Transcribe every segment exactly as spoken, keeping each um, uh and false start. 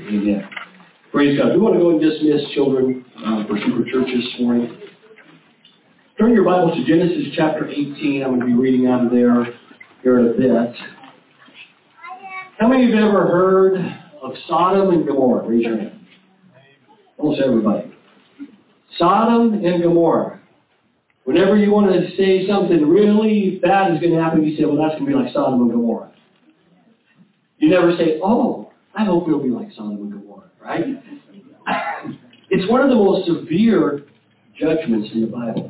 Amen. Praise God. We want to go and dismiss children uh, for Super Church this morning. Turn your Bible to Genesis chapter eighteen. I'm going to be reading out of there here in a bit. How many of you have ever heard of Sodom and Gomorrah? Raise your hand. Almost everybody. Sodom and Gomorrah. Whenever you want to say something really bad is going to happen, you say, well, that's going to be like Sodom and Gomorrah. You never say, oh, I hope it'll be like Sodom and Gomorrah, right? It's one of the most severe judgments in the Bible.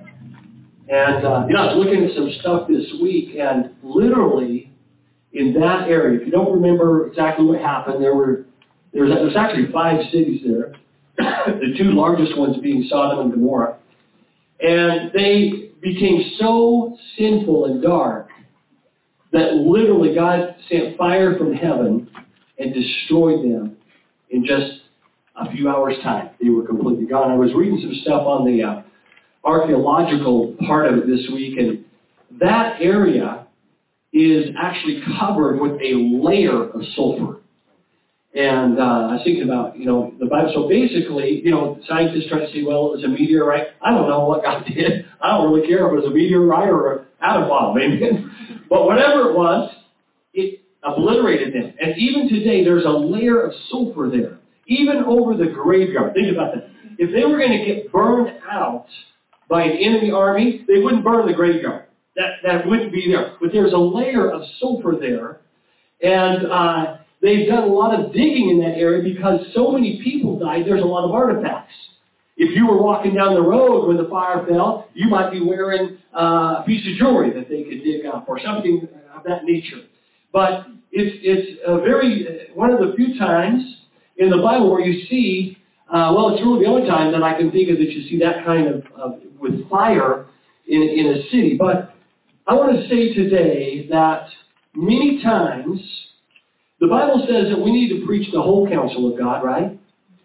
And, uh, you know, I was looking at some stuff this week, and literally in that area, if you don't remember exactly what happened, there were there's, there's actually five cities there, the two largest ones being Sodom and Gomorrah. And they became so sinful and dark that literally God sent fire from heaven and destroyed them in just a few hours' time. They were completely gone. I was reading some stuff on the uh, archaeological part of it this week, and that area is actually covered with a layer of sulfur. And uh, I was thinking about, you know, the Bible. So basically, you know, scientists try to say, well, it was a meteorite. I don't know what God did. I don't really care if it was a meteorite or an atom bomb, maybe. But whatever it was, it obliterated them. And even today, there's a layer of sulfur there, even over the graveyard. Think about that. If they were going to get burned out by an enemy army, they wouldn't burn the graveyard. That that wouldn't be there. But there's a layer of sulfur there, and uh, they've done a lot of digging in that area because so many people died. There's a lot of artifacts. If you were walking down the road when the fire fell, you might be wearing uh, a piece of jewelry that they could dig up or something of that nature. But it's it's a very one of the few times in the Bible where you see, uh, well, it's really the only time that I can think of that you see that kind of, of with fire in, in a city. But I want to say today that many times the Bible says that we need to preach the whole counsel of God, right?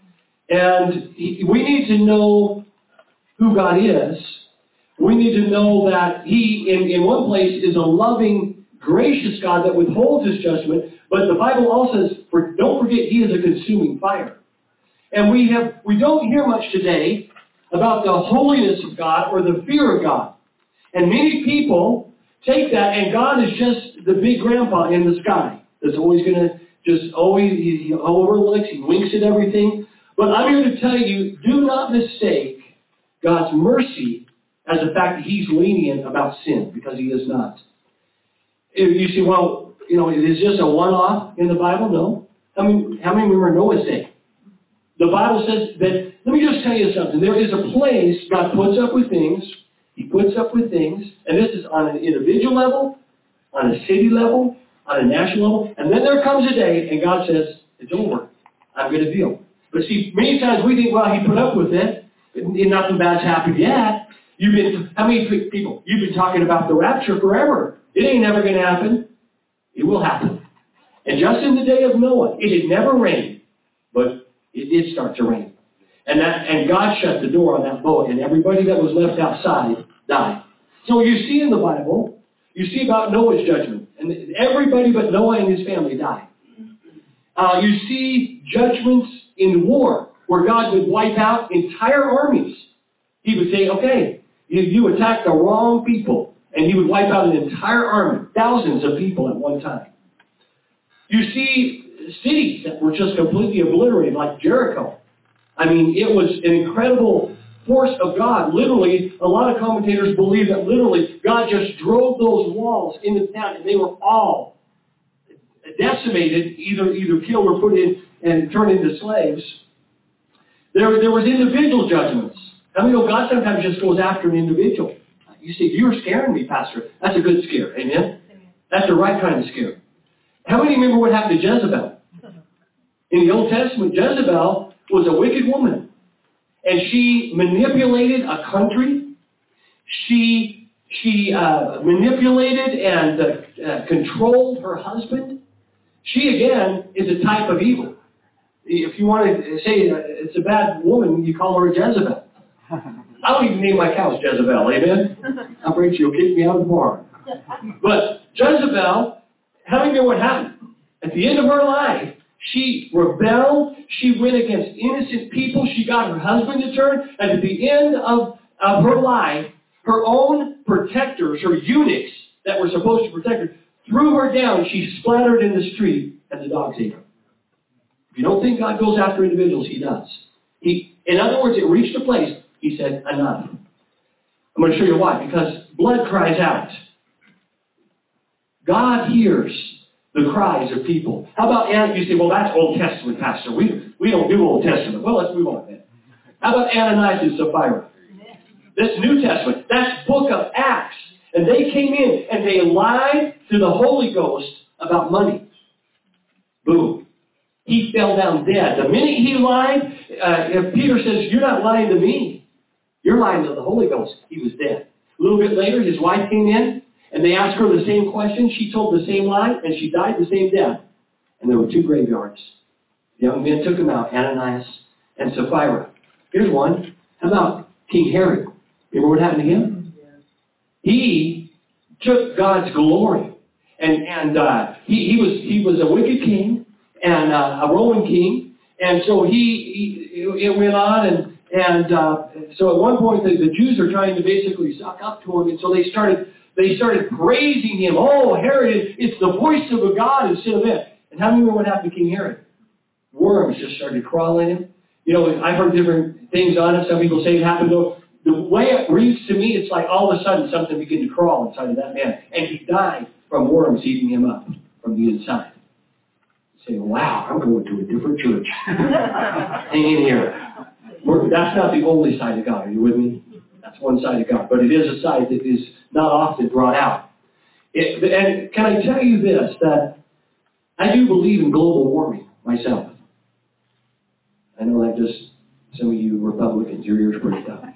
And we need to know who God is. We need to know that He, in, in one place, is a loving, gracious God that withholds His judgment. But the Bible also says, for, don't forget, He is a consuming fire. And we have we don't hear much today about the holiness of God or the fear of God. And many people take that, and God is just the big grandpa in the sky that's always going to just always, he, he overlooks, he winks at everything. But I'm here to tell you, do not mistake God's mercy as the fact that He's lenient about sin, because He is not. If you say, well, you know, it is just a one-off in the Bible? No. How many, how many remember Noah's Day? The Bible says that, let me just tell you something. There is a place God puts up with things. He puts up with things, and this is on an individual level, on a city level, on a national level, and then there comes a day, and God says, it's over. I'm going to deal. But see, many times we think, well, He put up with it, and nothing bad's happened yet. You've been, how many people, you've been talking about the rapture forever. It ain't never going to happen. It will happen. And just in the day of Noah, it had never rained, but it did start to rain. And that, and God shut the door on that boat, and everybody that was left outside died. So you see in the Bible, you see about Noah's judgment, and everybody but Noah and his family died. Uh, you see judgments in war, where God would wipe out entire armies. He would say, okay, you, you attacked the wrong people, and He would wipe out an entire army, thousands of people at one time. You see cities that were just completely obliterated, like Jericho. I mean, it was an incredible force of God. Literally, a lot of commentators believe that literally God just drove those walls into town, and they were all decimated, either either killed or put in and turned into slaves. There, there was individual judgments. How many know God sometimes just goes after an individual? You say, you're scaring me, Pastor. That's a good scare. Amen? That's the right kind of scare. How many remember what happened to Jezebel? In the Old Testament, Jezebel was a wicked woman. And she manipulated a country. She, she uh, manipulated and uh, uh, controlled her husband. She, again, is a type of evil. If you want to say it's a bad woman, you call her a Jezebel. I don't even name my cows Jezebel, amen? I'm afraid she'll kick me out of the barn. But Jezebel, how do you know what happened? At the end of her life, She rebelled. She went against innocent people. She got her husband to turn. And at the end of, of her life, her own protectors, her eunuchs that were supposed to protect her, threw her down. She splattered in the street, and the dogs ate her. If you don't think God goes after individuals, He does. He, in other words, it reached a place, He said, enough. I'm going to show you why. Because blood cries out. God hears the cries of people. How about, Anna? You say, well, that's Old Testament, Pastor. We, we don't do Old Testament. Well, let's move on then. How about Ananias and Sapphira? That's New Testament. That's book of Acts. And they came in and they lied to the Holy Ghost about money. Boom. He fell down dead. The minute he lied, uh, if Peter says, you're not lying to me. You're lying to the Holy Ghost. He was dead. A little bit later, his wife came in, and they asked her the same question. She told the same lie, and she died the same death. And there were two graveyards. The young men took them out, Ananias and Sapphira. Here's one. How about King Herod? Remember what happened to him? He took God's glory. And, and uh, he, he, was, he was a wicked king. And uh, a Roman king, and so he, he it went on, and and uh, so at one point the, the Jews are trying to basically suck up to him, and so they started they started praising him. Oh, Herod, it's the voice of a God instead of it. And how many remember what happened to King Herod? Worms just started crawling him. You know, I've heard different things on it. Some people say it happened to him. The way it reads to me, it's like all of a sudden something began to crawl inside of that man, and he died from worms eating him up from the inside. Say, wow, I'm going to a different church. Hang in here. We're, that's not the only side of God. Are you with me? That's one side of God. But it is a side that is not often brought out. It, and can I tell you this, that I do believe in global warming myself. I know that just some of you Republicans, your ears pricked up.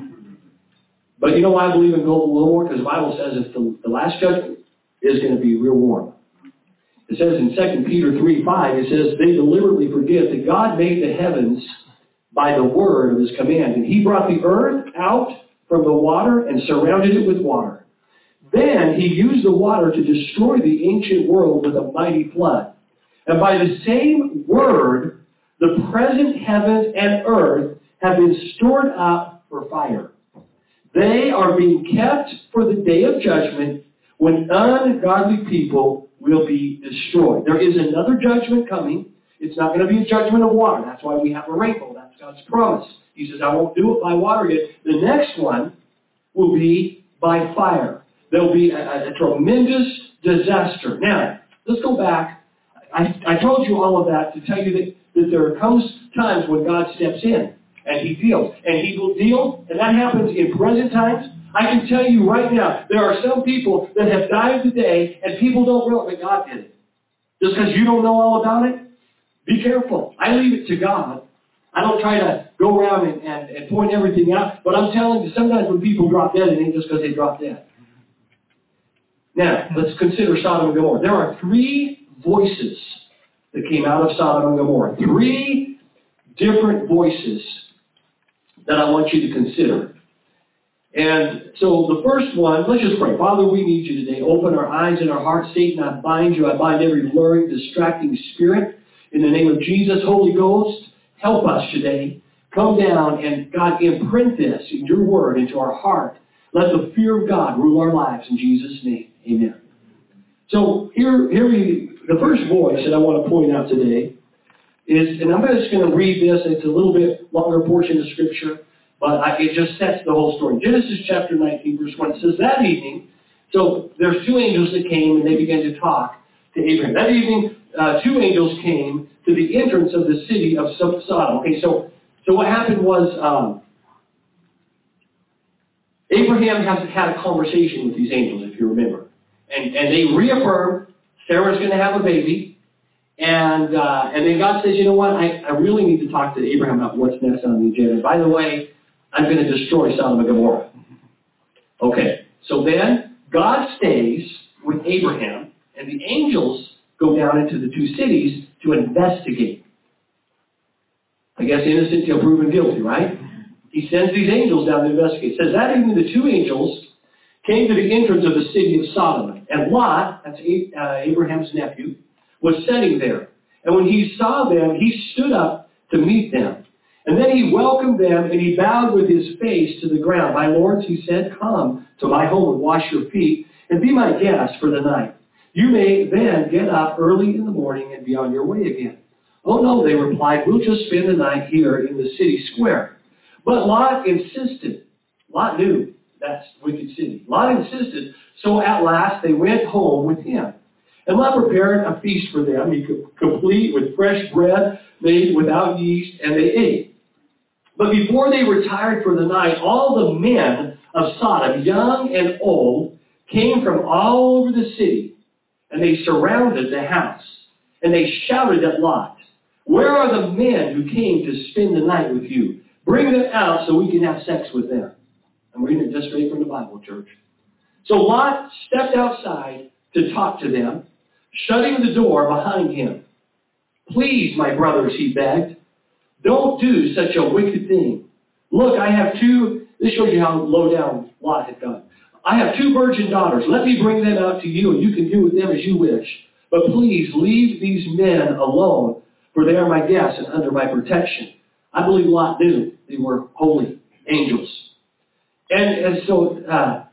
But you know why I believe in global warming? Because the Bible says if the, the last judgment is going to be real warm. It says in Second Peter three five, it says, they deliberately forget that God made the heavens by the word of His command. And He brought the earth out from the water and surrounded it with water. Then He used the water to destroy the ancient world with a mighty flood. And by the same word, the present heavens and earth have been stored up for fire. They are being kept for the day of judgment when ungodly people will be destroyed. There is another judgment coming. It's not going to be a judgment of water. That's why we have a rainbow. That's God's promise. He says, I won't do it by water yet. The next one will be by fire. There'll be a, a tremendous disaster. Now, let's go back. I, I told you all of that to tell you that, that there comes times when God steps in and He deals. And He will deal, and that happens in present times. I can tell you right now, there are some people that have died today, and people don't realize that God did it. Just because you don't know all about it, be careful. I leave it to God. I don't try to go around and, and, and point everything out, but I'm telling you, sometimes when people drop dead, it ain't just because they drop dead. Now, let's consider Sodom and Gomorrah. There are three voices that came out of Sodom and Gomorrah. Three different voices that I want you to consider. And so the first one, let's just pray. Father, we need you today. Open our eyes and our hearts. Satan, I bind you. I bind every luring, distracting spirit. In the name of Jesus, Holy Ghost, help us today. Come down and, God, imprint this in your word into our heart. Let the fear of God rule our lives in Jesus' name. Amen. So here, here we, the first voice that I want to point out today is, and I'm just going to read this. It's a little bit longer portion of Scripture. But I, it just sets the whole story. Genesis chapter nineteen, verse one, it says, that evening, so there's two angels that came, and they began to talk to Abraham. That evening, uh, two angels came to the entrance of the city of Sodom. Okay, so, so what happened was um, Abraham has had a conversation with these angels, if you remember. And, and they reaffirmed Sarah's going to have a baby. And uh, and then God says, you know what, I, I really need to talk to Abraham about what's next on the agenda. By the way, I'm going to destroy Sodom and Gomorrah. Okay, so then God stays with Abraham, and the angels go down into the two cities to investigate. I guess innocent till proven guilty, right? He sends these angels down to investigate. It says that evening the two angels came to the entrance of the city of Sodom, and Lot, that's Abraham's nephew, was sitting there. And when he saw them, he stood up to meet them. And then he welcomed them, and he bowed with his face to the ground. My lords, he said, come to my home and wash your feet, and be my guest for the night. You may then get up early in the morning and be on your way again. Oh, no, they replied, we'll just spend the night here in the city square. But Lot insisted. Lot knew that's wicked city. Lot insisted, so at last they went home with him. And Lot prepared a feast for them, he could complete with fresh bread made without yeast, and they ate. But before they retired for the night, all the men of Sodom, young and old, came from all over the city, and they surrounded the house. And they shouted at Lot, where are the men who came to spend the night with you? Bring them out so we can have sex with them. I'm reading it just straight from the Bible, church. So Lot stepped outside to talk to them, shutting the door behind him. Please, my brothers, he begged, don't do such a wicked thing. Look, I have two, this shows you how low down Lot had gone. I have two virgin daughters. Let me bring them out to you, and you can do with them as you wish. But please leave these men alone, for they are my guests and under my protection. I believe Lot knew they were holy angels. And, and so, uh,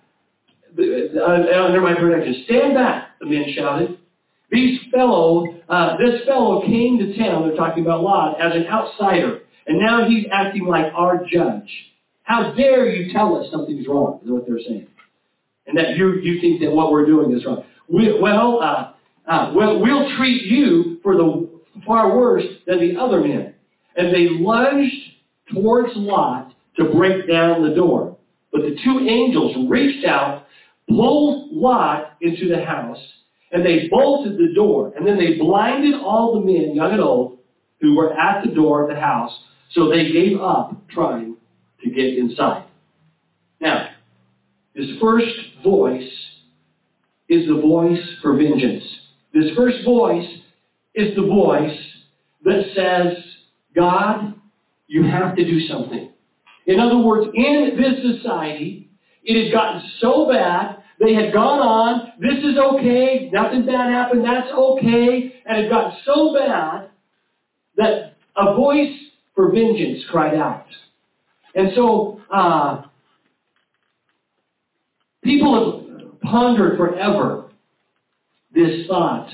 under my protection, stand back, the men shouted. These fellow, uh, this fellow came to town, they're talking about Lot, as an outsider. And now he's acting like our judge. How dare you tell us something's wrong, is what they're saying. And that you, you think that what we're doing is wrong. We, well, uh, uh, well, we'll treat you for the far worse than the other men. And they lunged towards Lot to break down the door. But the two angels reached out, pulled Lot into the house, and they bolted the door. And then they blinded all the men, young and old, who were at the door of the house, so they gave up trying to get inside. Now, this first voice is the voice for vengeance. This first voice is the voice that says, God, you have to do something. In other words, in this society, it had gotten so bad, they had gone on, this is okay, nothing bad happened, that's okay, and it got so bad that a voice for vengeance cried out. And so, uh, people have pondered forever this thought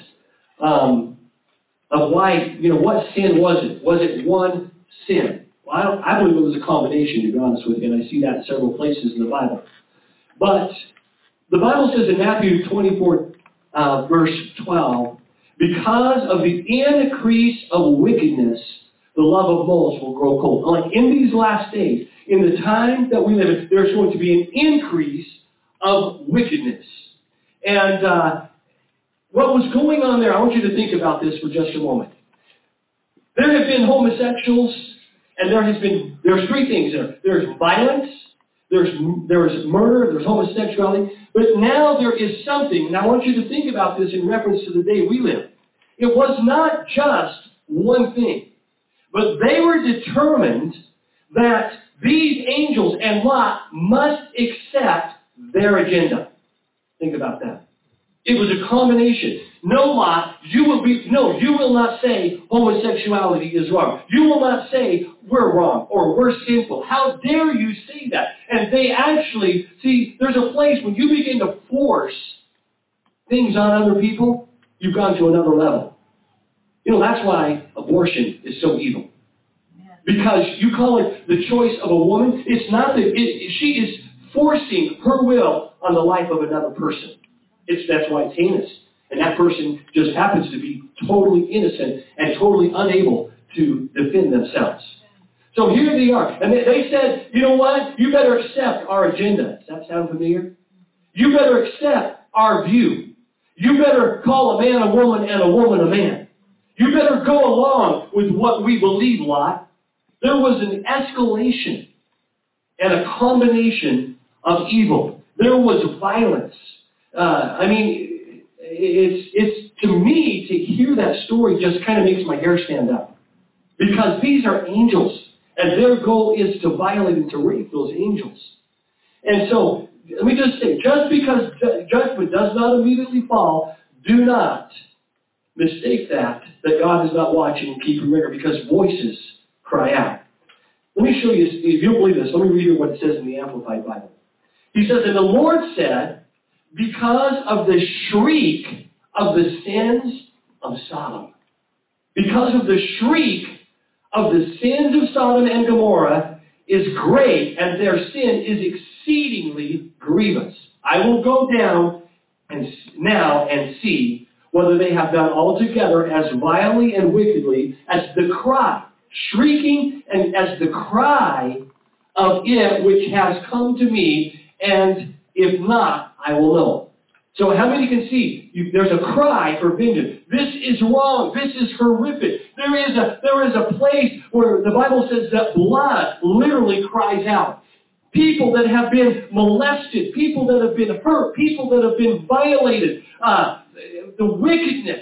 um, of why, you know, what sin was it? Was it one sin? Well, I, don't, I believe it was a combination, to be honest with you, and I see that in several places in the Bible. But the Bible says in Matthew twenty-four, uh, verse twelve, because of the increase of wickedness, the love of most will grow cold. Like in these last days, in the time that we live in, there's going to be an increase of wickedness. And uh, what was going on there, I want you to think about this for just a moment. There have been homosexuals, and there has been, there's three things there. There's violence, there's, there's murder, there's homosexuality, but now there is something, and I want you to think about this in reference to the day we live. It was not just one thing, but they were determined that these angels and Lot must accept their agenda. Think about that. It was a combination. No, Lot, you will be, no, you will not say homosexuality is wrong. You will not say we're wrong or we're sinful. How dare you say that? And they actually, see, there's a place when you begin to force things on other people, you've gone to another level. You know, that's why abortion is so evil. Because you call it the choice of a woman. It's not that it, she is forcing her will on the life of another person. It's, that's why it's heinous. And that person just happens to be totally innocent and totally unable to defend themselves. So here they are. And they, they said, you know what? You better accept our agenda. Does that sound familiar? You better accept our view. You better call a man a woman and a woman a man. You better go along with what we believe, Lot. There was an escalation and a combination of evil. There was violence. Uh, I mean, it's, it's to me, to hear that story just kind of makes my hair stand up. Because these are angels, and their goal is to violate and to rape those angels. And so, let me just say, just because ju- judgment does not immediately fall, do not mistake that, that God is not watching and keeping record, because voices cry out. Let me show you, if you don't believe this, let me read you what it says in the Amplified Bible. He says, and the Lord said, because of the shriek of the sins of Sodom, because of the shriek of the sins of Sodom and Gomorrah is great, and their sin is exceedingly grievous. I will go down and now and see whether they have done altogether as vilely and wickedly as the cry, shrieking, and as the cry of it which has come to me, and if not, I will know. So how many can see? You, there's a cry for vengeance. This is wrong. This is horrific. There is a there is a place where the Bible says that blood literally cries out. People that have been molested, people that have been hurt, people that have been violated, uh, the wickedness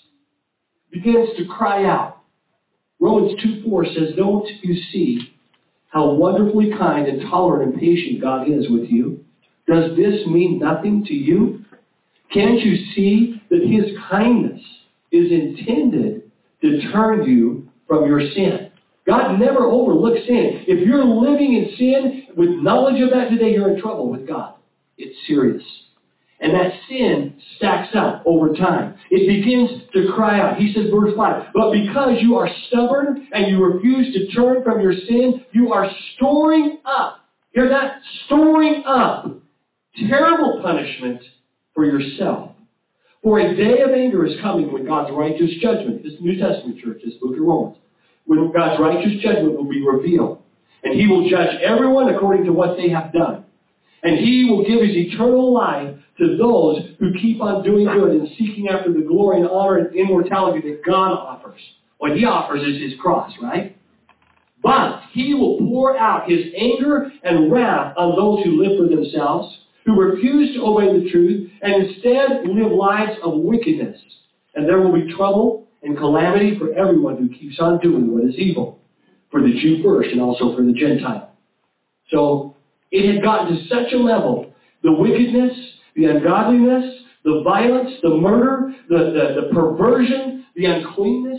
begins to cry out. Romans two four says, don't you see how wonderfully kind and tolerant and patient God is with you? Does this mean nothing to you? Can't you see that His kindness is intended to turn you from your sin? God never overlooks sin. If you're living in sin with knowledge of that today, you're in trouble with God. It's serious. And that sin stacks up over time. It begins to cry out. He says, verse five, but because you are stubborn and you refuse to turn from your sin, you are storing up, hear that? Storing up terrible punishment for yourself. For a day of anger is coming when God's righteous judgment, this New Testament church, this book of Romans, when God's righteous judgment will be revealed. And He will judge everyone according to what they have done. And He will give His eternal life to those who keep on doing good and seeking after the glory and honor and immortality that God offers. What He offers is His cross, right? But He will pour out His anger and wrath on those who live for themselves, who refuse to obey the truth, and instead live lives of wickedness. And there will be trouble and calamity for everyone who keeps on doing what is evil, for the Jew first and also for the Gentile. So it had gotten to such a level, the wickedness, the ungodliness, the violence, the murder, the, the, the perversion, the uncleanness.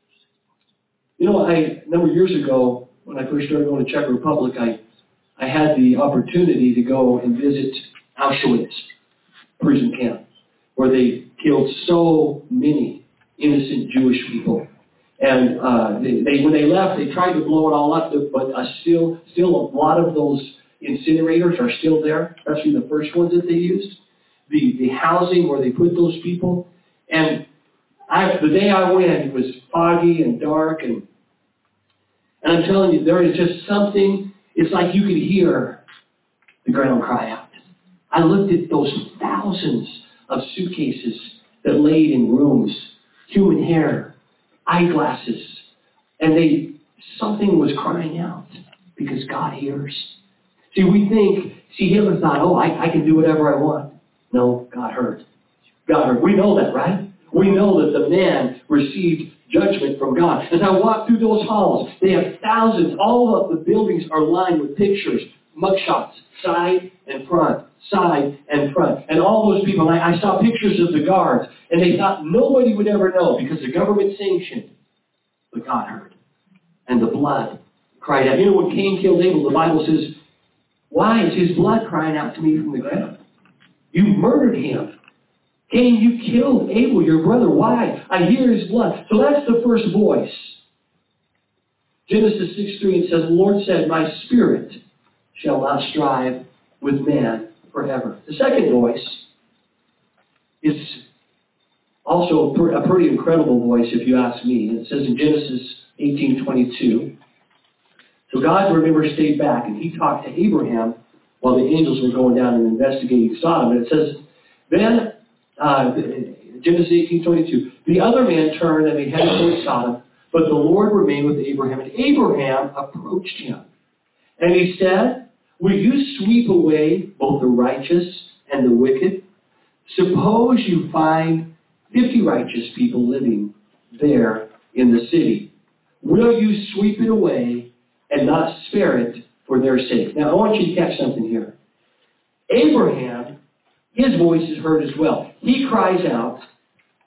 You know, I, a number of years ago, when I first started going to Czech Republic, I I had the opportunity to go and visit Auschwitz prison camp, where they killed so many innocent Jewish people. And uh, they, they, when they left, they tried to blow it all up, but uh, still, still a lot of those incinerators are still there, especially the first ones that they used. The, the housing where they put those people. And I, the day I went, it was foggy and dark, and and I'm telling you, there is just something. It's like you could hear the ground cry out. I looked at those thousands of suitcases that laid in rooms, human hair, eyeglasses, and they something was crying out because God hears. See, we think, see, Hitler thought, oh, I, I can do whatever I want. No, God heard. God heard. We know that, right? We know that the man received judgment from God. As I walk through those halls, they have thousands. All of the buildings are lined with pictures, mugshots, side and front, side and front. And all those people, I, I saw pictures of the guards, and they thought nobody would ever know because the government sanctioned. But God heard. And the blood cried out. You know, when Cain killed Abel, the Bible says, why is his blood crying out to me from the ground? You murdered him. Cain, you killed Abel, your brother. Why? I hear his blood. So that's the first voice. Genesis six three, it says, the Lord said, my spirit shall not strive with man forever. The second voice is also a pretty incredible voice, if you ask me. It says in Genesis eighteen twenty-two, so God, remember, stayed back, and He talked to Abraham while the angels were going down and investigating Sodom. And it says, then, uh, Genesis eighteen twenty-two, the other man turned and they headed toward Sodom, but the Lord remained with Abraham. And Abraham approached him. And he said, will you sweep away both the righteous and the wicked? Suppose you find fifty righteous people living there in the city. Will you sweep it away and not spare it for their sake? Now, I want you to catch something here. Abraham, his voice is heard as well. He cries out,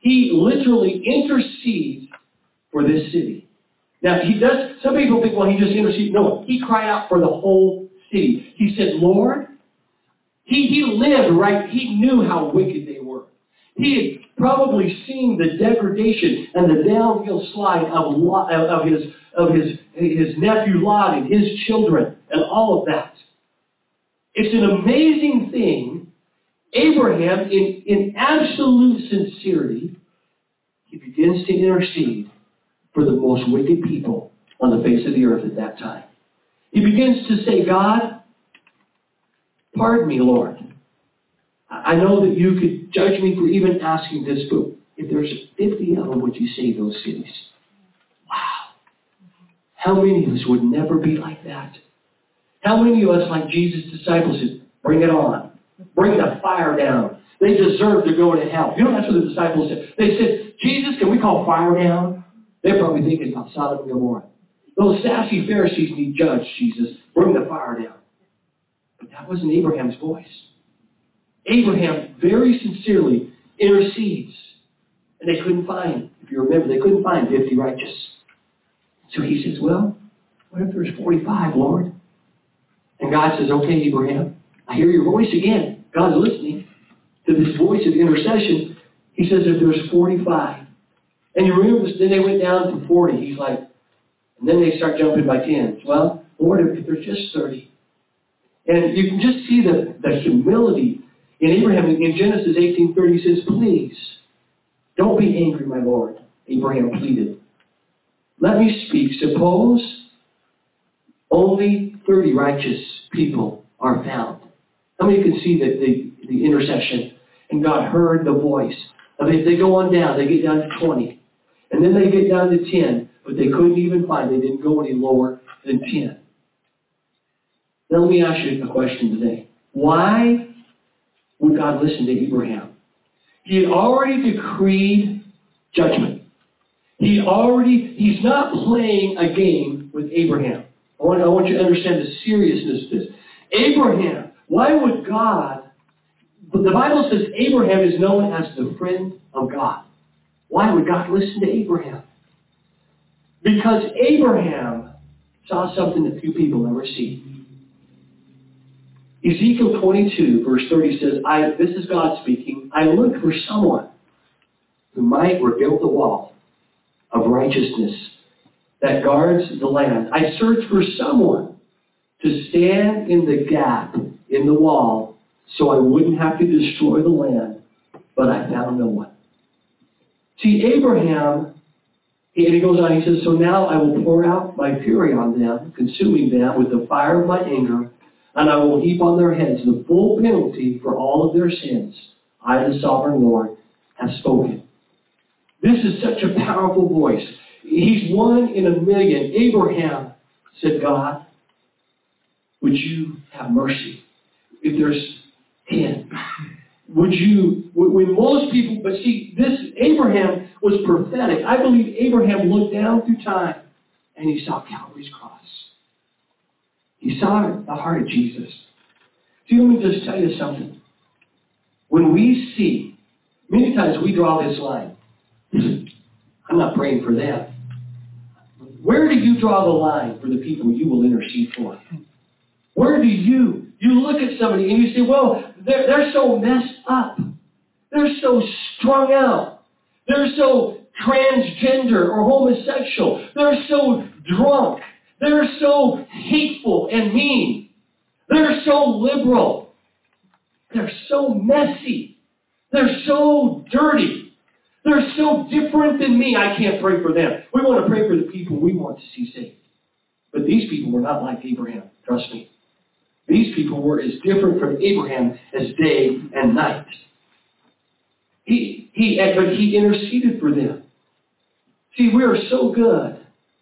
he literally intercedes for this city. Now, he does. Some people think, well, he just interceded. No, he cried out for the whole city. He said, Lord, he, he lived right. He knew how wicked they were. He had probably seen the degradation and the downhill slide of, Lot, of, his, of his, his nephew Lot and his children and all of that. It's an amazing thing. Abraham, in, in absolute sincerity, he begins to intercede for the most wicked people on the face of the earth at that time. He begins to say, God, pardon me, Lord. I know that you could judge me for even asking this, but if there's fifty of them, would you save those cities? Wow. How many of us would never be like that? How many of us, like Jesus' disciples, said, bring it on. Bring the fire down. They deserve to go to hell. You know, that's what the disciples said. They said, Jesus, can we call fire down? They're probably thinking about Sodom and Gomorrah. Those sassy Pharisees need judge, Jesus. Bring the fire down. But that wasn't Abraham's voice. Abraham very sincerely intercedes. And they couldn't find, if you remember, they couldn't find fifty righteous. So he says, well, what if there's forty-five, Lord? And God says, okay, Abraham, I hear your voice again. God's listening to this voice of intercession. He says, if there's forty-five. And you remember, then they went down to forty. He's like, and then they start jumping by tens. Well, Lord, if there's just thirty. And you can just see the, the humility in Abraham. In Genesis eighteen thirty, he says, please, don't be angry, my Lord. Abraham pleaded. Let me speak. Suppose only thirty righteous people are found. How many can see that the, the intercession? And God heard the voice. I mean, they go on down. They get down to twenty. And then they get down to ten. But they couldn't even find. They didn't go any lower than ten. Now let me ask you a question today. Why would God listen to Abraham? He had already decreed judgment. He already, he's not playing a game with Abraham. I want, I want you to understand the seriousness of this. Abraham, why would God, but the Bible says Abraham is known as the friend of God. Why would God listen to Abraham? Because Abraham saw something that few people ever see. Ezekiel twenty-two, verse thirty says, I, this is God speaking, I looked for someone who might rebuild the wall of righteousness that guards the land. I searched for someone to stand in the gap in the wall so I wouldn't have to destroy the land, but I found no one. See, Abraham, and he goes on, he says, so now I will pour out my fury on them, consuming them with the fire of my anger, and I will heap on their heads the full penalty for all of their sins. I, the sovereign Lord, have spoken. This is such a powerful voice. He's one in a million. Abraham said, God, would you have mercy? If there's ten, would you, when most people, but see, this, Abraham was prophetic. I believe Abraham looked down through time and he saw Calvary's cross. He saw the heart of Jesus. See, let me just tell you something. When we see, many times we draw this line. I'm not praying for them. Where do you draw the line for the people you will intercede for? Where do you, you look at somebody and you say, well, they're, they're so messed up. They're so strung out. They're so transgender or homosexual. They're so drunk. They're so hateful and mean. They're so liberal. They're so messy. They're so dirty. They're so different than me. I can't pray for them. We want to pray for the people we want to see saved. But these people were not like Abraham. Trust me. These people were as different from Abraham as day and night. He, he, but he interceded for them. See, we are so good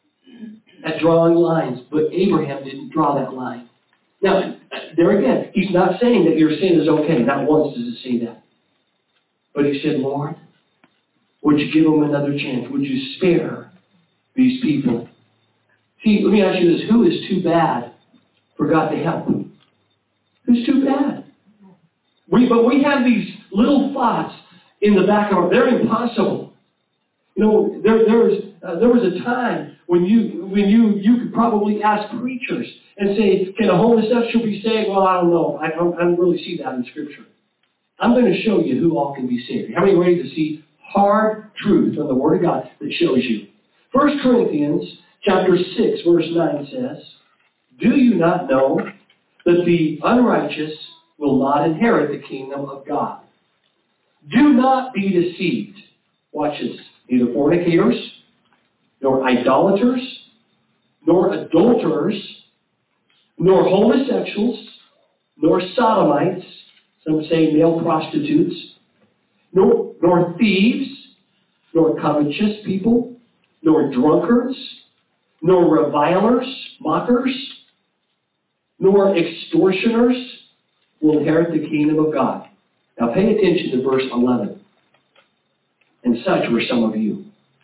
at drawing lines, but Abraham didn't draw that line. Now, there again, he's not saying that your sin is okay. Not once does it say that. But he said, Lord, would you give them another chance? Would you spare these people? See, let me ask you this. Who is too bad for God to help? Who's too bad? We, but we have these little thoughts. in the back of our, they're impossible. You know, there, there, was, uh, there was a time when you when you, you could probably ask preachers and say, can a homosexual be saved? Well, I don't know. I don't, I don't really see that in Scripture. I'm going to show you who all can be saved. How many are ready to see hard truth from the Word of God that shows you? First Corinthians chapter six, verse nine says, do you not know that the unrighteous will not inherit the kingdom of God? Do not be deceived. Watch this. Neither fornicators, nor idolaters, nor adulterers, nor homosexuals, nor sodomites, some say male prostitutes, nor, nor thieves, nor covetous people, nor drunkards, nor revilers, mockers, nor extortioners will inherit the kingdom of God. Now pay attention to verse eleven. And such were some of you.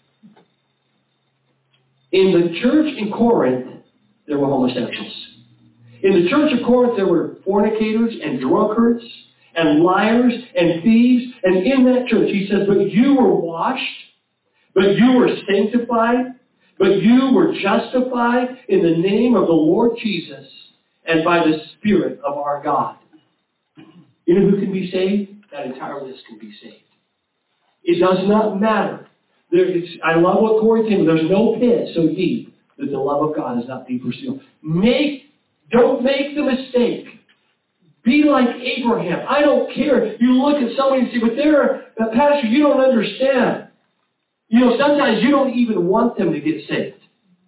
In the church in Corinth, there were homosexuals. In the church of Corinth, there were fornicators and drunkards and liars and thieves. And in that church, he says, but you were washed, but you were sanctified, but you were justified in the name of the Lord Jesus and by the Spirit of our God. You know who can be saved? That entire list can be saved. It does not matter. There, it's, I love what Corey said. There's no pit so deep that the love of God is not deeper still. Make, don't make the mistake. Be like Abraham. I don't care. You look at somebody and say, but they're, uh, Pastor, you don't understand. You know, sometimes you don't even want them to get saved.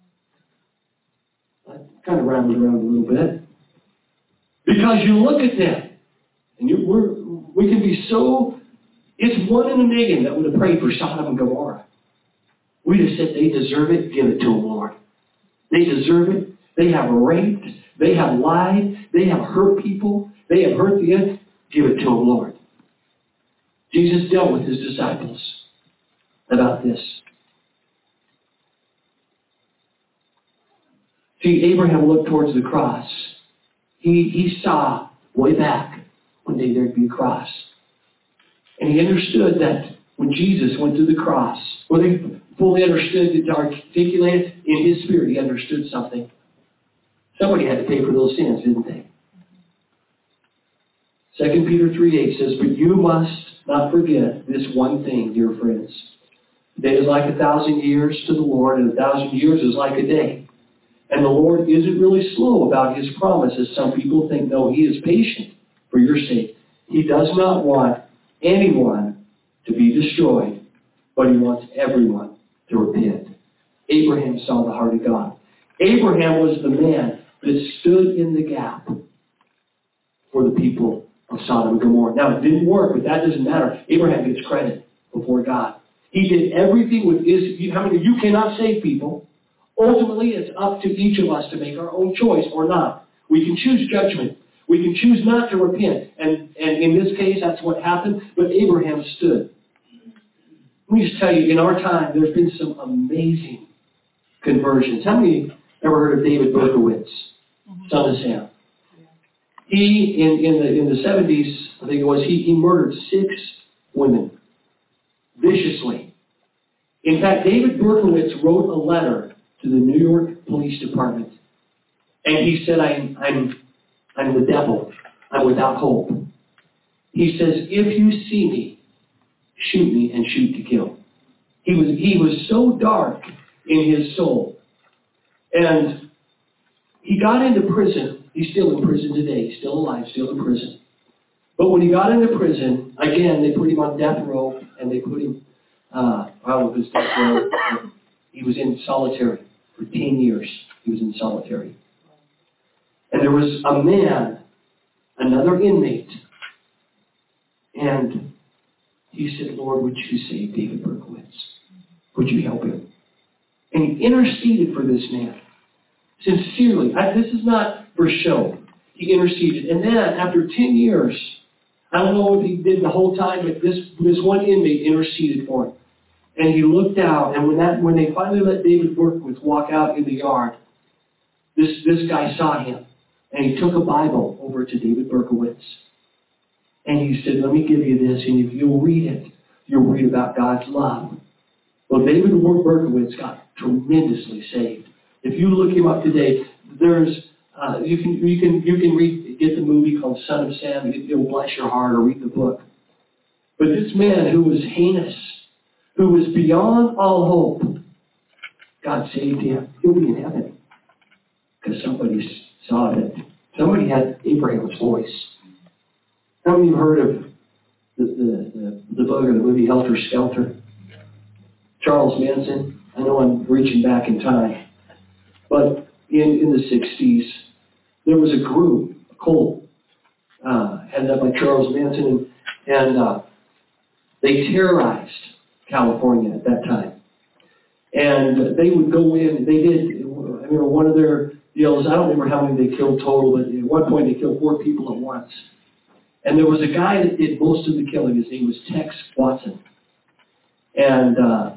I kind of rambled around a little bit. Because you look at them, and you, we're, we can be so, it's one in a million that would have prayed for Sodom and Gomorrah. We just said they deserve it, give it to them, Lord. They deserve it. They have raped. They have lied. They have hurt people. They have hurt the end. Give it to them, Lord. Jesus dealt with his disciples about this. See, Abraham looked towards the cross. He, he saw way back one day there'd be a cross. And he understood that when Jesus went to the cross, whether he fully understood it to articulate it in his spirit, he understood something. Somebody had to pay for those sins, didn't they? Second Peter three eight says, but you must not forget this one thing, dear friends. A day is like a thousand years to the Lord, and a thousand years is like a day. And the Lord isn't really slow about his promise, as some people think. No, he is patient for your sake. He does not want anyone to be destroyed, but he wants everyone to repent. Abraham saw the heart of God. Abraham was the man that stood in the gap for the people of Sodom and Gomorrah. Now, it didn't work, but that doesn't matter. Abraham gets credit before God. He did everything with his... How many? You cannot save people. Ultimately, it's up to each of us to make our own choice or not. We can choose judgment. We can choose not to repent. And, and in this case, that's what happened. But Abraham stood. Let me just tell you, in our time, there's been some amazing conversions. How many ever heard of David Berkowitz, son of Sam? He, in, in the in the seventies, I think it was, he, he murdered six women viciously. In fact, David Berkowitz wrote a letter to the New York Police Department. And he said, I'm, I'm, I'm the devil. I'm without hope. He says, if you see me, shoot me and shoot to kill. He was, he was so dark in his soul. And he got into prison. He's still in prison today. He's still alive, still in prison. But when he got into prison, again, they put him on death row, and they put him, uh, well, his death row, he was in solitary for ten years. He was in solitary. And there was a man, another inmate, and he said, Lord, would you save David Berkowitz? Would you help him? And he interceded for this man. Sincerely. I, this is not for show. He interceded. And then, after ten years, I don't know what he did the whole time, but this, this one inmate interceded for him. And he looked out, and when that when they finally let David Berkowitz walk out in the yard, this, this guy saw him. And he took a Bible over to David Berkowitz. And he said, let me give you this, and if you'll read it, you'll read about God's love. Well, David Berkowitz got tremendously saved. If you look him up today, there's uh, you can you can you can read get the movie called Son of Sam. It, it'll bless your heart, or read the book. But this man who was heinous, who was beyond all hope, God saved him. He'll be in heaven because somebody saw that. Somebody had Abraham's voice. How many of you heard of the the the, the book or the movie Helter Skelter? Charles Manson. I know I'm reaching back in time, but in in the sixties, there was a group, a cult, uh, headed up by Charles Manson, and, and uh, they terrorized California at that time. And they would go in, they did, I remember one of their deals, I don't remember how many they killed total, but at one point they killed four people at once. And there was a guy that did most of the killing. His name was Tex Watson. And uh,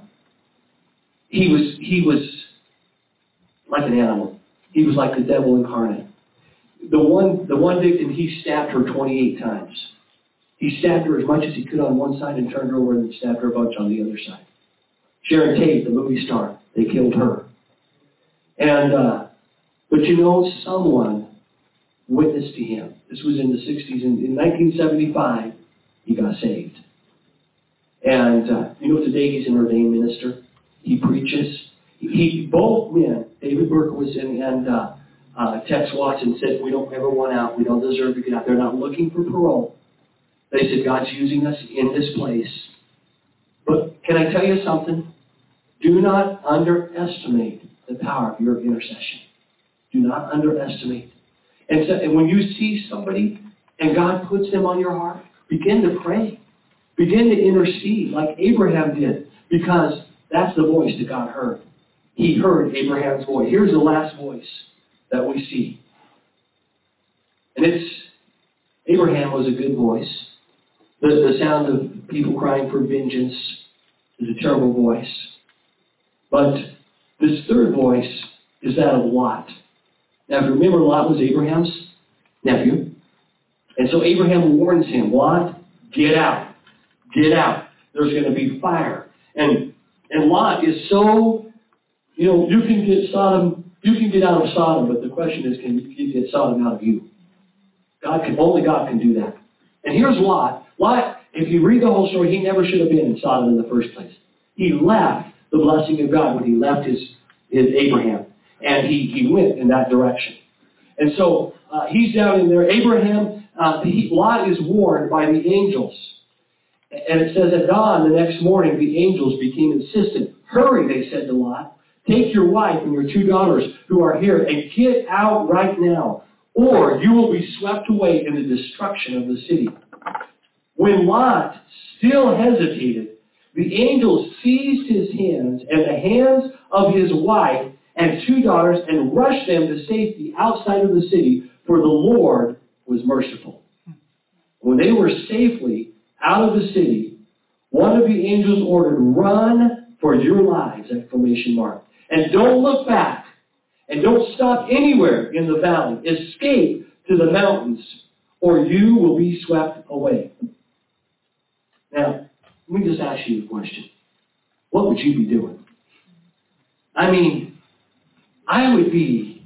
he was he was like an animal. He was like the devil incarnate. The one the one victim, he stabbed her twenty-eight times. He stabbed her as much as he could on one side and turned her over and stabbed her a bunch on the other side. Sharon Tate, the movie star, they killed her. And, uh, but you know, someone witnessed to him. This was in the sixties. In, in nineteen seventy-five, he got saved. And, uh, you know, today he's an ordained minister. He preaches. He, both men, David Berkowitz and, and uh, uh, Tex Watson, said, we don't ever want out. We don't deserve to get out. They're not looking for parole. They said, God's using us in this place. But can I tell you something? Do not underestimate the power of your intercession. Do not underestimate. And, so, and when you see somebody and God puts them on your heart, begin to pray. Begin to intercede like Abraham did, because that's the voice that God heard. He heard Abraham's voice. Here's the last voice that we see. And it's, Abraham was a good voice. The, the sound of people crying for vengeance is a terrible voice. But this third voice is that of Lot. Now, if you remember, Lot was Abraham's nephew. And so Abraham warns him, Lot, get out. Get out. There's going to be fire. And and Lot is so, you know, you can get Sodom, you can get out of Sodom, but the question is, can you get Sodom out of you? God can, only God can do that. And here's Lot. Lot, if you read the whole story, he never should have been in Sodom in the first place. He left the blessing of God when he left his, his Abraham. And he, he went in that direction. And so uh, he's down in there. Abraham, uh, he, Lot is warned by the angels. And it says at dawn the next morning, the angels became insistent. Hurry, they said to Lot. Take your wife and your two daughters who are here and get out right now, or you will be swept away in the destruction of the city. When Lot still hesitated, the angels seized his hands and the hands of his wife and two daughters and rushed them to safety outside of the city, for the Lord was merciful. When they were safely out of the city, one of the angels ordered, run for your lives, exclamation mark. And don't look back. And don't stop anywhere in the valley. Escape to the mountains, or you will be swept away. Now, let me just ask you a question. What would you be doing? I mean, I would be,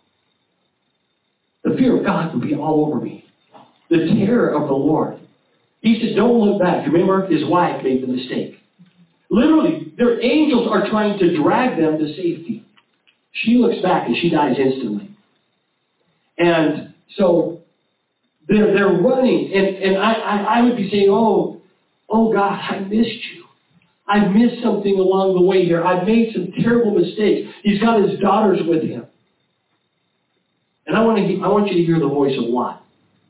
the fear of God would be all over me. The terror of the Lord. He said, don't look back. Remember, his wife made the mistake. Literally, their angels are trying to drag them to safety. She looks back and she dies instantly. And so they're, they're running. And, and I, I, I would be saying, oh, oh God, I missed you. I missed something along the way here. I've made some terrible mistakes. He's got his daughters with him. And I want to, I want you to hear the voice of Lot.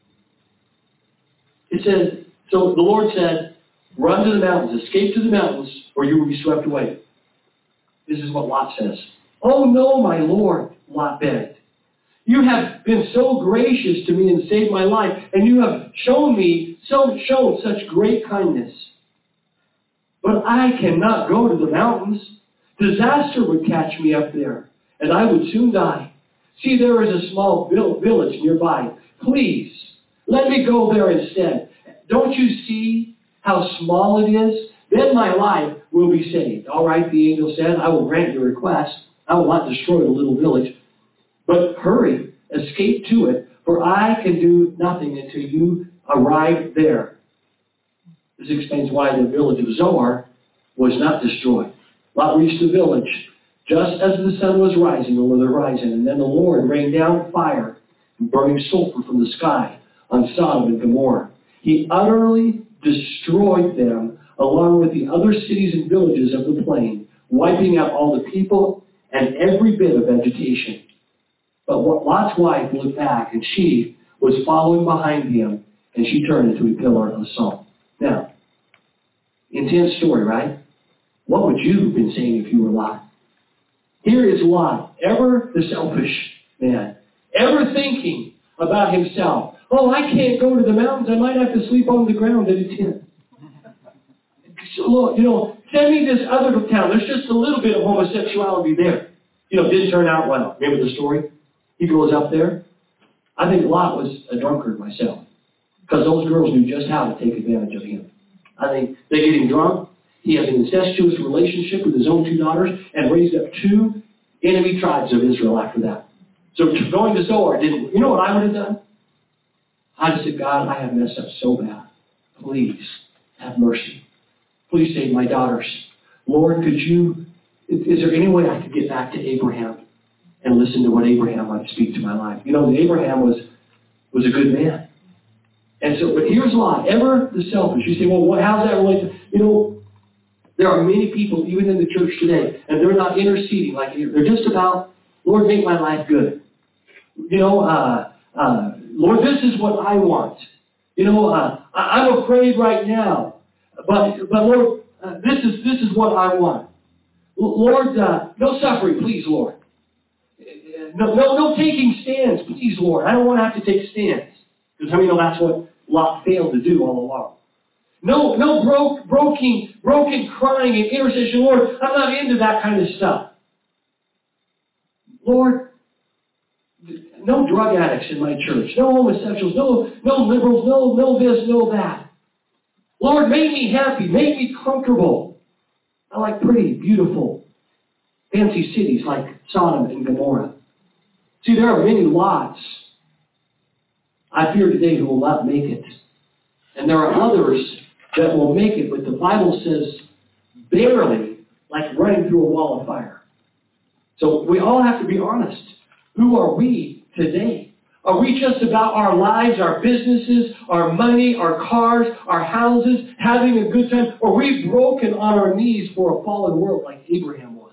It says, so the Lord said, run to the mountains, escape to the mountains, or you will be swept away. This is what Lot says. Oh no, my Lord, Lot begged. You have been so gracious to me and saved my life, and you have shown me, so shown such great kindness. But I cannot go to the mountains. Disaster would catch me up there, and I would soon die. See, there is a small village nearby. Please, let me go there instead. Don't you see how small it is? then my life will be saved. All right, the angel said, I will grant your request. I will not destroy the little village. But hurry, escape to it, for I can do nothing until you arrive there. This explains why the village of Zoar was not destroyed. Lot reached the village just as the sun was rising over the horizon, and then the Lord rained down fire and burning sulfur from the sky on Sodom and Gomorrah. He utterly destroyed them along with the other cities and villages of the plain, wiping out all the people and every bit of vegetation. But Lot's wife looked back, and she was following behind him, and she turned into a pillar of salt. Now, intense story, right? What would you have been saying if you were Lot? Here is Lot, ever the selfish man, ever thinking about himself. Oh, I can't go to the mountains. I might have to sleep on the ground at a tent. So, Lord, you know, send me this other town. There's just a little bit of homosexuality there. You know, didn't turn out well. Remember the story? He goes up there. I think Lot was a drunkard myself, because those girls knew just how to take advantage of him. I think they get him drunk. He has an incestuous relationship with his own two daughters and raised up two enemy tribes of Israel after that. So going to Zoar didn't. You know what I would have done? I'd have said, God, I have messed up so bad. Please have mercy. Please save my daughters. Lord, could you, is there any way I could get back to Abraham and listen to what Abraham might speak to my life? You know, Abraham was, was a good man. And so, but here's Lot, ever the selfish. You say, well, what, how's that relate to, you know, there are many people, even in the church today, and they're not interceding like you. They're just about, Lord, make my life good. You know, uh, uh, Lord, this is what I want. You know, uh, I, I'm afraid right now, but but Lord, uh, this is this is what I want. Lord, uh, no suffering, please, Lord. No, no, no taking stands, please, Lord. I don't want to have to take stands, because how many know that's what Lot failed to do all along. No, no broke, broken, broken crying and intercession. Lord, I'm not into that kind of stuff. Lord, no drug addicts in my church. No homosexuals. No, no liberals. No, no this, no that. Lord, make me happy. Make me comfortable. I like pretty, beautiful, fancy cities like Sodom and Gomorrah. See, there are many Lots, I fear today, who will not make it. And there are others that will make it, but the Bible says barely, like running through a wall of fire. So we all have to be honest. Who are we today? Are we just about our lives, our businesses, our money, our cars, our houses, having a good time? Or are we broken on our knees for a fallen world like Abraham was?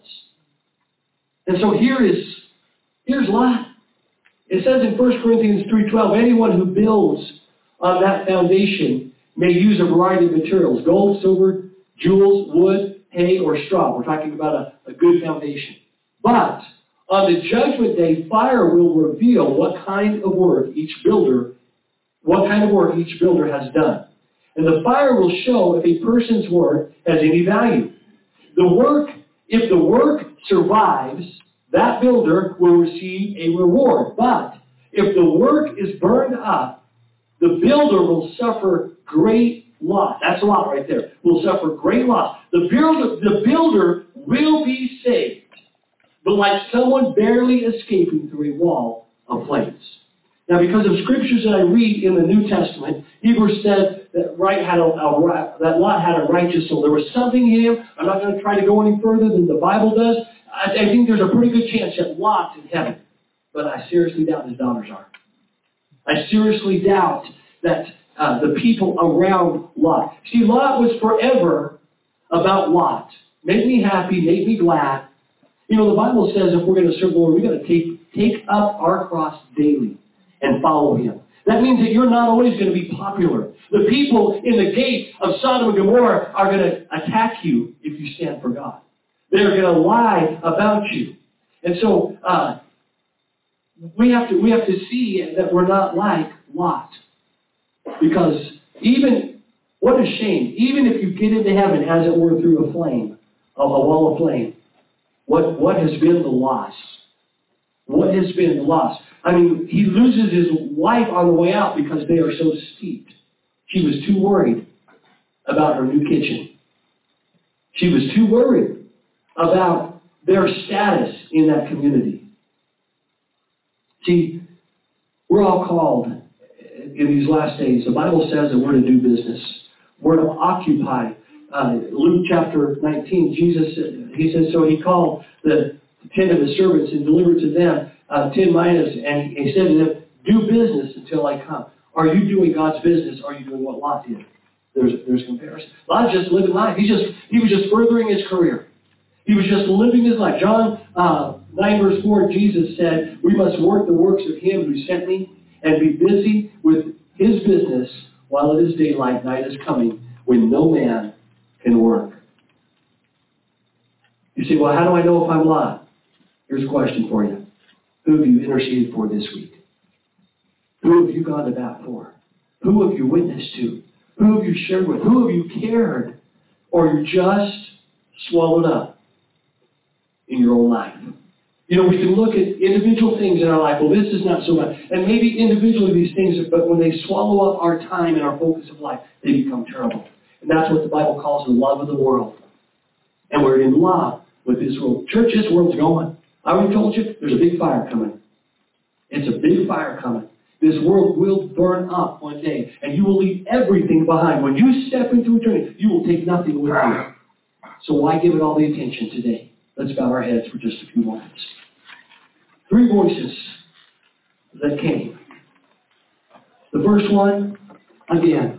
And so here is, here's Lot. It says in First Corinthians three twelve, anyone who builds on that foundation may use a variety of materials, gold, silver, jewels, wood, hay, or straw. We're talking about a, a good foundation. But on the judgment day, fire will reveal what kind of work each builder, what kind of work each builder has done. And the fire will show if a person's work has any value. The work, if the work survives, that builder will receive a reward. But if the work is burned up, the builder will suffer great loss. That's a lot right there. Will suffer great loss. The builder, the builder will be saved, but like someone barely escaping through a wall of flames. Now, because of scriptures that I read in the New Testament, Hebrews said that right had a, a, that Lot had a righteous soul. There was something in him. I'm not going to try to go any further than the Bible does. I, I think there's a pretty good chance that Lot's in heaven, but I seriously doubt his daughters are. I seriously doubt that uh, the people around Lot. See, Lot was forever about Lot. Make me happy, make me glad. You know, the Bible says if we're going to serve the Lord, we've got to take, take up our cross daily and follow Him. That means that you're not always going to be popular. The people in the gates of Sodom and Gomorrah are going to attack you if you stand for God. They're going to lie about you. And so uh, we have to we have to see that we're not like Lot. Because even, what a shame, even if you get into heaven, as it were, through a flame, a, a wall of flame, what, what has been the loss? What has been the loss? I mean, he loses his wife on the way out because they are so steeped. She was too worried about her new kitchen. She was too worried about their status in that community. See, we're all called in these last days. The Bible says that we're to do business. We're to occupy. Uh, Luke chapter nineteen, Jesus, he says, so he called the ten of his servants and delivered to them uh, ten minas, and he said to them, do business until I come. Are you doing God's business? Or are you doing what Lot did? There's there's comparison. Lot's just living life. He just he was just furthering his career. He was just living his life. John uh, nine verse four, Jesus said, we must work the works of him who sent me and be busy with his business while it is daylight. Night is coming when no man can work. You say, well, how do I know if I'm Lot? Here's a question for you. Who have you interceded for this week? Who have you gone to bat for? Who have you witnessed to? Who have you shared with? Who have you cared? Or you're just swallowed up in your own life? You know, we can look at individual things in our life. Well, this is not so much. And maybe individually these things, but when they swallow up our time and our focus of life, they become terrible. And that's what the Bible calls the love of the world. And we're in love with this world. Church, this world's going. I already told you, there's a big fire coming. It's a big fire coming. This world will burn up one day, and you will leave everything behind. When you step into eternity, you will take nothing with you. So why give it all the attention today? Let's bow our heads for just a few moments. Three voices that came. The first one, again,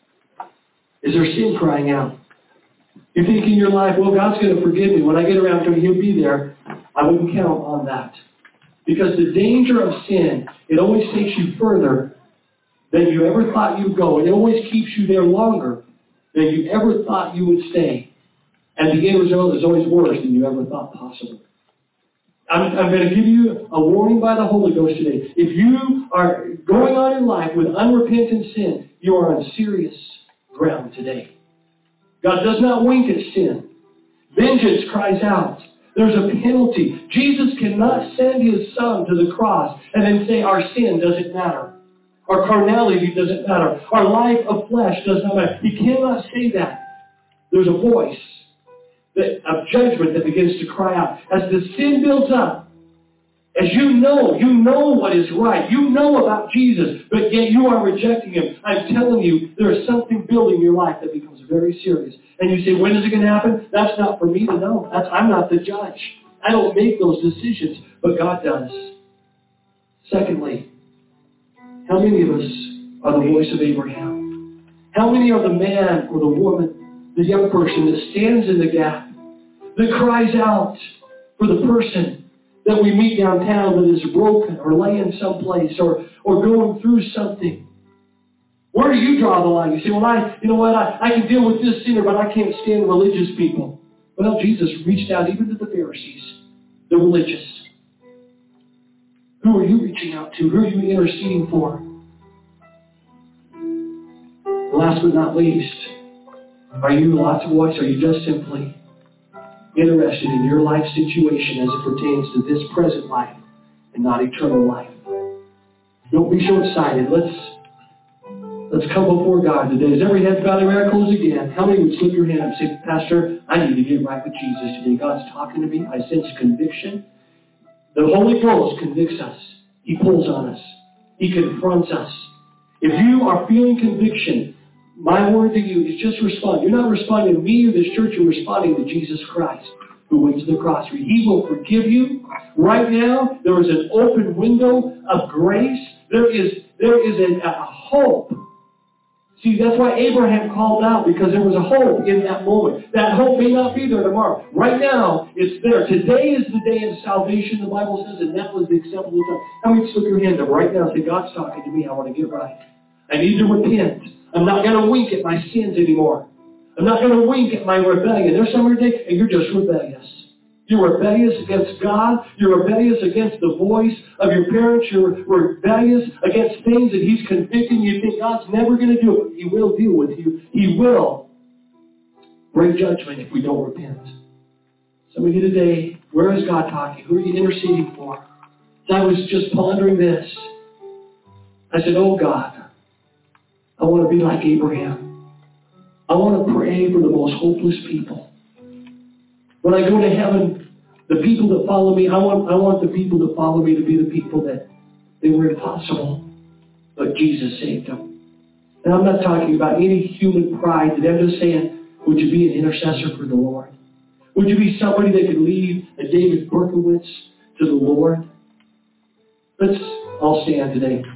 is there sin crying out? You think in your life, well, God's going to forgive me. When I get around to him, he'll be there. I wouldn't count on that. Because the danger of sin, it always takes you further than you ever thought you'd go. It always keeps you there longer than you ever thought you would stay. And the end result is always worse than you ever thought possible. I'm, I'm going to give you a warning by the Holy Ghost today. If you are going on in life with unrepentant sin, you are on serious ground today. God does not wink at sin. Vengeance cries out. There's a penalty. Jesus cannot send his son to the cross and then say our sin doesn't matter. Our carnality doesn't matter. Our life of flesh does not matter. He cannot say that. There's a voice that, of judgment that begins to cry out. As the sin builds up, as you know, you know what is right. You know about Jesus, but yet you are rejecting him. I'm telling you, there is something building in your life that becomes very serious. And you say, when is it going to happen? That's not for me to know. That's, I'm not the judge. I don't make those decisions, but God does. Secondly, how many of us are the voice of Abraham? How many are the man or the woman, the young person that stands in the gap, that cries out for the person that we meet downtown that is broken or laying someplace or, or going through something? Where do you draw the line? You say, well, I, you know what, I, I can deal with this sinner, but I can't stand religious people. Well, Jesus reached out even to the Pharisees, the religious. Who are you reaching out to? Who are you interceding for? Last but not least, are you Lot's voice? Are you just simply interested in your life situation as it pertains to this present life and not eternal life? Don't be short-sighted. Let's let's come before God today. As every head bowed and every eye closed again, how many would slip your hand and say, Pastor, I need to get right with Jesus today. God's talking to me. I sense conviction. The Holy Ghost convicts us. He pulls on us. He confronts us. If you are feeling conviction, my word to you is just respond. You're not responding to me or this church. You're responding to Jesus Christ, who went to the cross. He will forgive you. Right now, there is an open window of grace. There is, there is a, a hope. See, that's why Abraham called out, because there was a hope in that moment. That hope may not be there tomorrow. Right now, it's there. Today is the day of salvation, the Bible says, and that was the acceptable time. How many slip your hand up right now and say, God's talking to me. I want to get right. I need to repent. I'm not going to wink at my sins anymore. I'm not going to wink at my rebellion. There's some today, and you're just rebellious. You're rebellious against God. You're rebellious against the voice of your parents. You're rebellious against things that he's convicting you. You think God's never going to do it. He will deal with you. He will bring judgment if we don't repent. Some of you today, where is God talking? Who are you interceding for? As I was just pondering this, I said, oh God, I want to be like Abraham. I want to pray for the most hopeless people. When I go to heaven, the people that follow me, I want, I want the people that follow me to be the people that they were impossible, but Jesus saved them. And I'm not talking about any human pride. I'm just saying, would you be an intercessor for the Lord? Would you be somebody that could lead a David Berkowitz to the Lord? Let's all stand today.